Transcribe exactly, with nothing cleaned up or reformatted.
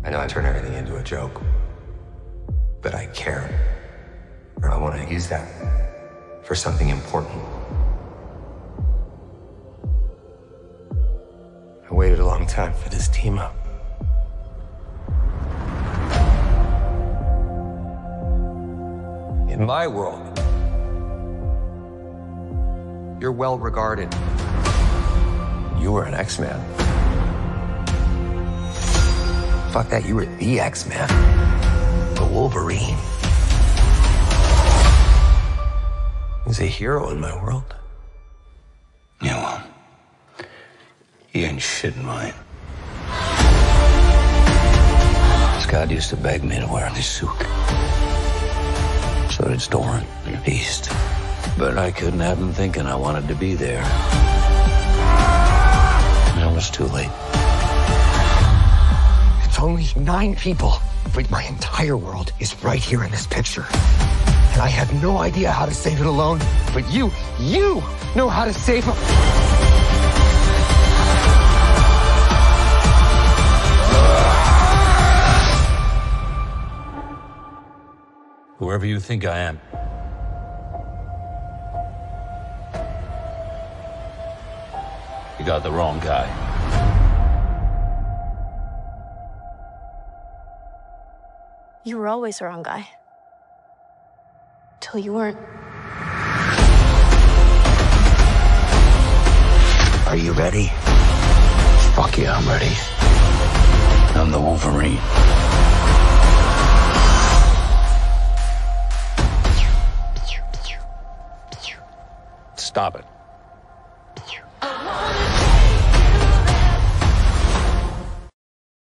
I know I turn everything into a joke, but I care. Or I want to use that for something important. I waited a long time for this team up. In my world, you're well regarded. You were an X-Man. Fuck that, you were the X-Man. The Wolverine. He's a hero in my world. Yeah, well, he ain't shit in mine. Scott used to beg me to wear this suit. So did Doran and Beast. But I couldn't have him thinking I wanted to be there. And it was too late. It's only nine people, but my entire world is right here in this picture. And I have no idea how to save it alone, but you, you know how to save them. Whoever you think I am, you got the wrong guy. You were always the wrong guy. Till you weren't. Are you ready? Fuck yeah, I'm ready. I'm the Wolverine. Stop it.